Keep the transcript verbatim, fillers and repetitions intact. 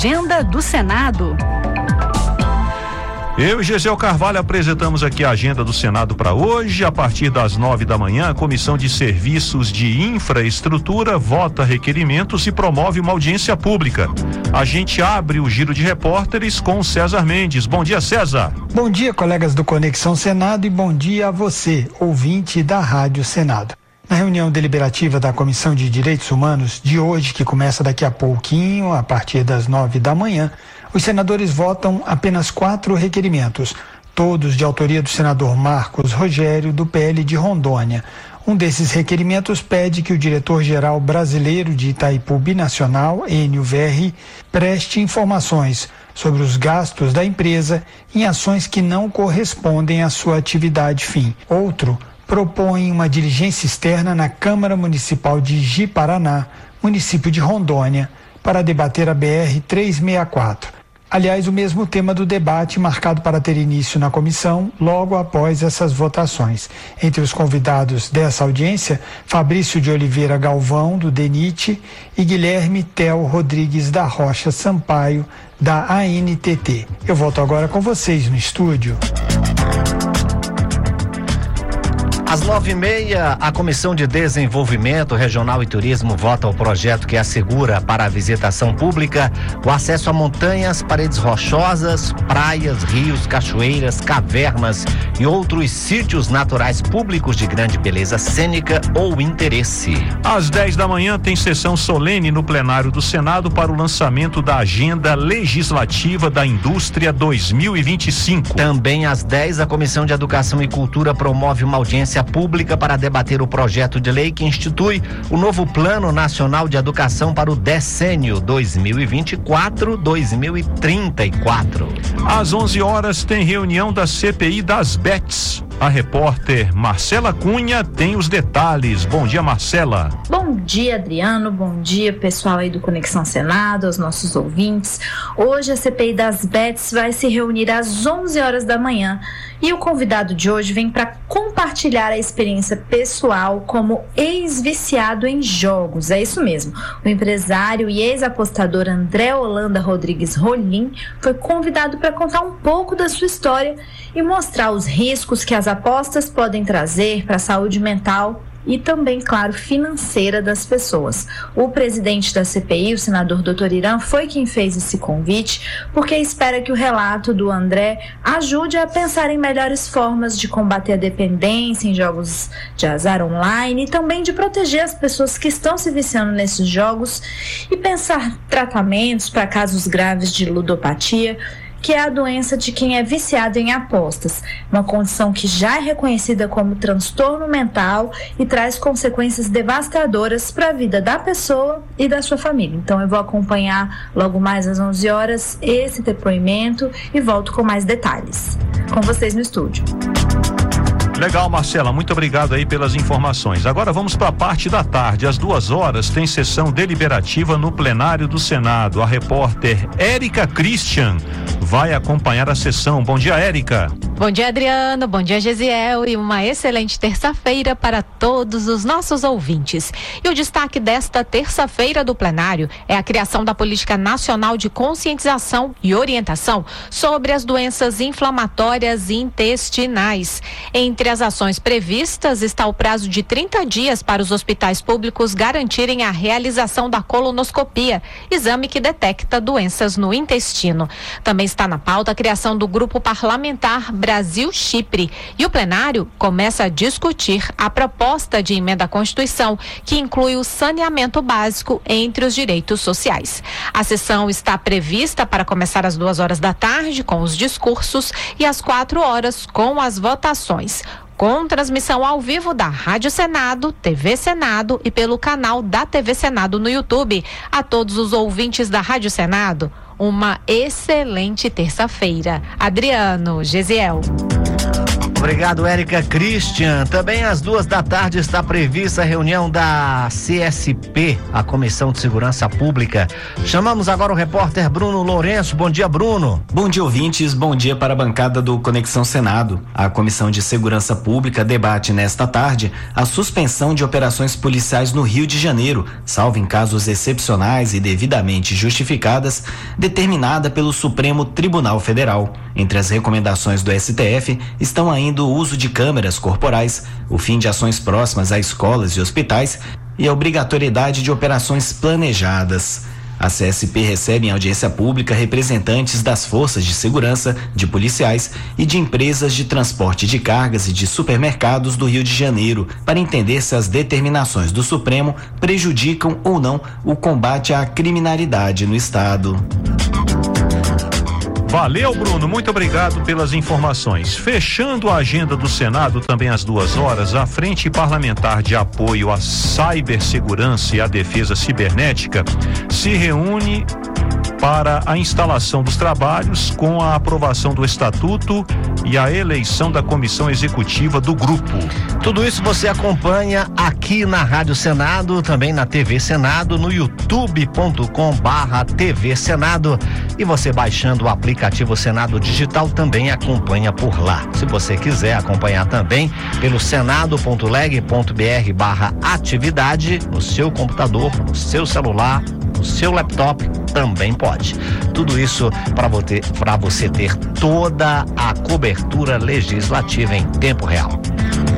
Agenda do Senado. Eu e Gisel Carvalho apresentamos aqui a agenda do Senado para hoje. A partir das nove da manhã, a Comissão de Serviços de Infraestrutura vota requerimentos e promove uma audiência pública. A gente abre o giro de repórteres com o César Mendes. Bom dia, César. Bom dia, colegas do Conexão Senado, e bom dia a você, ouvinte da Rádio Senado. Na reunião deliberativa da Comissão de Direitos Humanos de hoje, que começa daqui a pouquinho, a partir das nove da manhã, os senadores votam apenas quatro requerimentos, todos de autoria do senador Marcos Rogério, do P L de Rondônia. Um desses requerimentos pede que o diretor-geral brasileiro de Itaipu Binacional, Enio V R, preste informações sobre os gastos da empresa em ações que não correspondem à sua atividade fim. Outro propõe uma diligência externa na Câmara Municipal de Ji-Paraná, município de Rondônia, para debater a B R trezentos e sessenta e quatro. Aliás, o mesmo tema do debate marcado para ter início na comissão logo após essas votações. Entre os convidados dessa audiência, Fabrício de Oliveira Galvão, do DENIT, e Guilherme Tel Rodrigues da Rocha Sampaio, da A N T T. Eu volto agora com vocês no estúdio. Às nove e meia, a Comissão de Desenvolvimento Regional e Turismo vota o projeto que assegura para a visitação pública o acesso a montanhas, paredes rochosas, praias, rios, cachoeiras, cavernas e outros sítios naturais públicos de grande beleza cênica ou interesse. Às dez da manhã tem sessão solene no plenário do Senado para o lançamento da Agenda Legislativa da Indústria dois mil e vinte e cinco. Também às dez, a Comissão de Educação e Cultura promove uma audiência pública para debater o projeto de lei que institui o novo Plano Nacional de Educação para o decênio dois mil e vinte e quatro a dois mil e trinta e quatro. Às onze horas tem reunião da C P I das Bets. A repórter Marcela Cunha tem os detalhes. Bom dia, Marcela. Bom dia, Adriano. Bom dia, pessoal aí do Conexão Senado, aos nossos ouvintes. Hoje a C P I das Bets vai se reunir às onze horas da manhã. E o convidado de hoje vem para compartilhar a experiência pessoal como ex-viciado em jogos. É isso mesmo. O empresário e ex-apostador André Holanda Rodrigues Rolim foi convidado para contar um pouco da sua história e mostrar os riscos que as apostas podem trazer para a saúde mental e também, claro, financeira das pessoas. O presidente da C P I, o senador doutor Irã, foi quem fez esse convite, porque espera que o relato do André ajude a pensar em melhores formas de combater a dependência em jogos de azar online e também de proteger as pessoas que estão se viciando nesses jogos e pensar tratamentos para casos graves de ludopatia, que é a doença de quem é viciado em apostas, uma condição que já é reconhecida como transtorno mental e traz consequências devastadoras para a vida da pessoa e da sua família. Então eu vou acompanhar logo mais às onze horas esse depoimento e volto com mais detalhes. Com vocês no estúdio. Legal, Marcela, muito obrigado aí pelas informações. Agora vamos para a parte da tarde. Às duas horas tem sessão deliberativa no plenário do Senado. A repórter Érica Christian vai acompanhar a sessão. Bom dia, Érica. Bom dia, Adriano. Bom dia, Gesiel. E uma excelente terça-feira para todos os nossos ouvintes. E o destaque desta terça-feira do plenário é a criação da Política Nacional de Conscientização e Orientação sobre as doenças inflamatórias intestinais. Entre as ações previstas está o prazo de trinta dias para os hospitais públicos garantirem a realização da colonoscopia, exame que detecta doenças no intestino. Também está na pauta a criação do Grupo Parlamentar Brasil-Chipre. E o plenário começa a discutir a proposta de emenda à Constituição, que inclui o saneamento básico entre os direitos sociais. A sessão está prevista para começar às duas horas da tarde, com os discursos, e às quatro horas, com as votações. Com transmissão ao vivo da Rádio Senado, T V Senado e pelo canal da T V Senado no YouTube. A todos os ouvintes da Rádio Senado, uma excelente terça-feira. Adriano, Gesiel. Obrigado, Érica Christian. Também às duas da tarde está prevista a reunião da C S P, a Comissão de Segurança Pública. Chamamos agora o repórter Bruno Lourenço. Bom dia, Bruno. Bom dia, ouvintes. Bom dia para a bancada do Conexão Senado. A Comissão de Segurança Pública debate nesta tarde a suspensão de operações policiais no Rio de Janeiro, salvo em casos excepcionais e devidamente justificadas, determinada pelo Supremo Tribunal Federal. Entre as recomendações do S T F estão ainda o uso de câmeras corporais, o fim de ações próximas a escolas e hospitais e a obrigatoriedade de operações planejadas. A C S P recebe em audiência pública representantes das forças de segurança, de policiais e de empresas de transporte de cargas e de supermercados do Rio de Janeiro para entender se as determinações do Supremo prejudicam ou não o combate à criminalidade no estado. Valeu, Bruno, muito obrigado pelas informações. Fechando a agenda do Senado também às duas horas, a Frente Parlamentar de Apoio à Cibersegurança e à Defesa Cibernética se reúne para a instalação dos trabalhos com a aprovação do Estatuto e a eleição da Comissão Executiva do Grupo. Tudo isso você acompanha aqui na Rádio Senado, também na T V Senado, no youtube ponto com barra T V Senado, e você baixando o aplicativo Senado Digital também acompanha por lá. Se você quiser acompanhar também pelo senado ponto leg ponto br barra atividade no seu computador, no seu celular, no seu laptop, também pode. Tudo isso para você, para você ter toda a cobertura legislativa em tempo real.